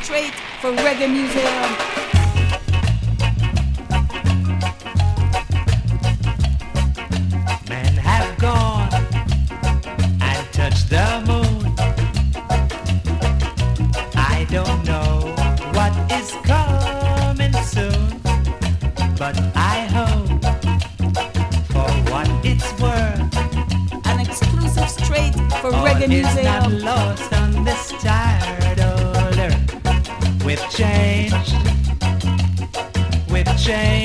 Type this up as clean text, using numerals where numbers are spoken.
straight for Reggae Museum. Men have gone and touched the moon. I don't know what is coming soon, but I hope, for what it's worth, An exclusive straight for all Reggae is not Museum. lost on this tired old earth. We've changed.